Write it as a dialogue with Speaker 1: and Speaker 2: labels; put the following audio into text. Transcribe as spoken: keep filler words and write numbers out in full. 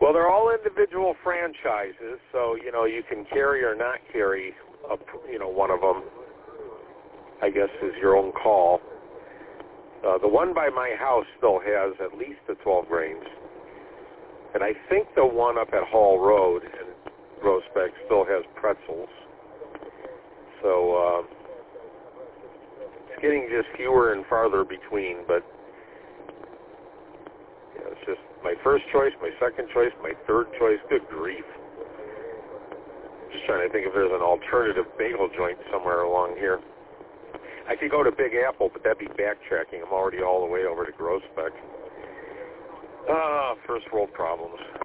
Speaker 1: Well, they're all individual franchises, so, you know, you can carry or not carry, a, you know, one of them, I guess, is your own call. Uh, the one by my house still has at least the twelve grains. And I think the one up at Hall Road in Groesbeck still has pretzels. So uh, it's getting just fewer and farther between, but yeah, it's just my first choice, my second choice, my third choice. Good grief. Just trying to think if there's an alternative bagel joint somewhere along here. I could go to Big Apple, but that'd be backtracking. I'm already all the way over to Groesbeck. Ah, first world problems.